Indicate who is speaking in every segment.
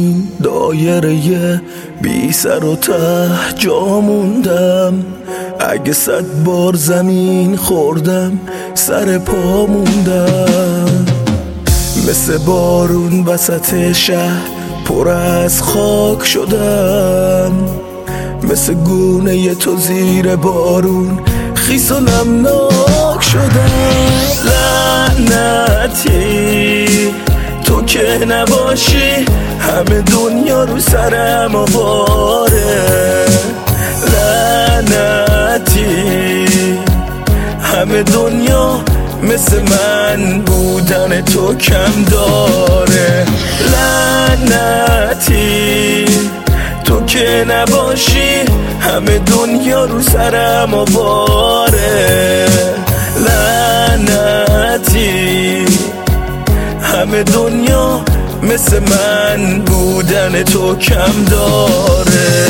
Speaker 1: این دایره بی سر و ته جا موندم. اگه 100 بار زمین خوردم سر پا موندم. مثل بارون وسط شهر پر از خاک شدم. مثل گونه تو زیر بارون خیس و نمناک شدم. لعنتی تو که نباشی همه دنیا رو سرم آواره. لعنتی همه دنیا مثل من بودن تو کم داره. لعنتی تو که نباشی همه دنیا رو سرم آواره. لعنتی همه دنیا مثل من بودن تو کم داره.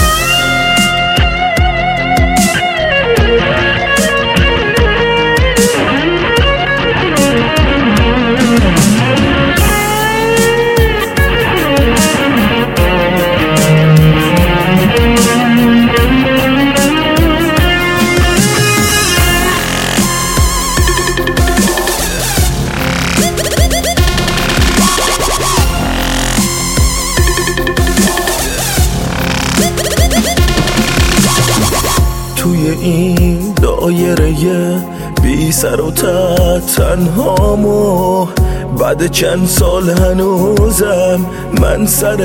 Speaker 1: توی این دایره بی سر و ته تنهامو بعد چند سال هنوزم من سر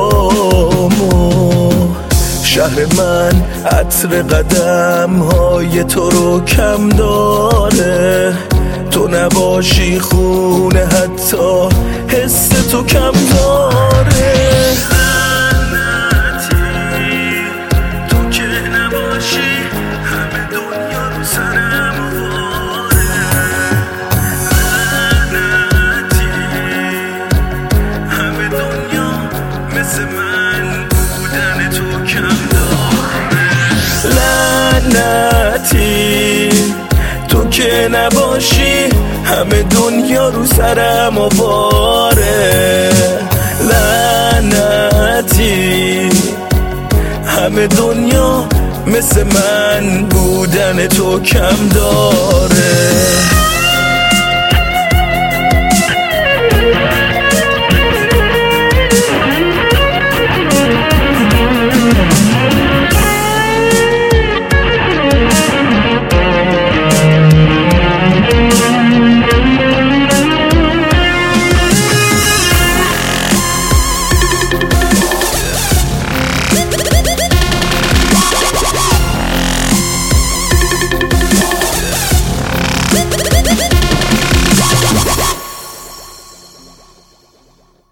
Speaker 1: پامو. شهر من عطر قدم های تو رو کم داره. تو نباشی خونه حتی حس تو کم داره. لعنتی تو که نباشی همه دنیا رو سرم آواره. لعنتی همه دنیا مثل من بودن تو کم داره.